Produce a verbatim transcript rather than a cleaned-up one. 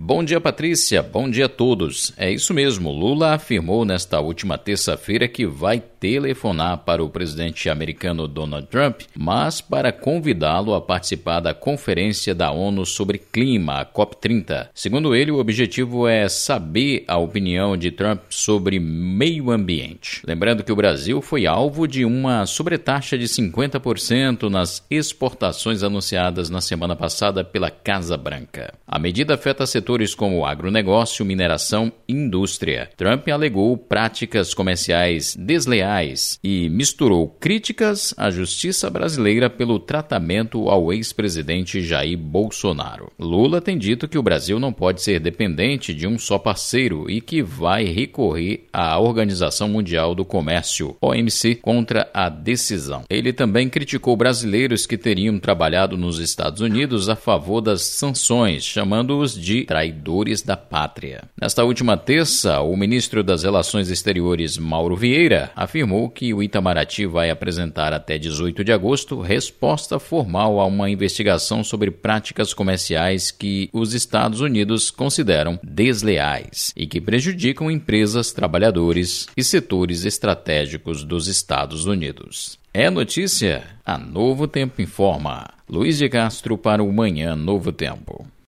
Bom dia, Patrícia. Bom dia a todos. É isso mesmo, Lula afirmou nesta última terça-feira que vai telefonar para o presidente americano Donald Trump, mas para convidá-lo a participar da Conferência da ONU sobre Clima, a COP trinta. Segundo ele, o objetivo é saber a opinião de Trump sobre meio ambiente. Lembrando que o Brasil foi alvo de uma sobretaxa de cinquenta por cento nas exportações anunciadas na semana passada pela Casa Branca. A medida afeta setores como agronegócio, mineração e indústria. Trump alegou práticas comerciais desleais e misturou críticas à justiça brasileira pelo tratamento ao ex-presidente Jair Bolsonaro. Lula tem dito que o Brasil não pode ser dependente de um só parceiro e que vai recorrer à Organização Mundial do Comércio, O M C, contra a decisão. Ele também criticou brasileiros que teriam trabalhado nos Estados Unidos a favor das sanções, chamando-os de traidores da pátria. Nesta última terça, o ministro das Relações Exteriores, Mauro Vieira, afirmou que o Itamaraty vai apresentar até dezoito de agosto resposta formal a uma investigação sobre práticas comerciais que os Estados Unidos consideram desleais e que prejudicam empresas, trabalhadores e setores estratégicos dos Estados Unidos. É notícia? A Novo Tempo informa. Luiz de Castro para o Manhã Novo Tempo.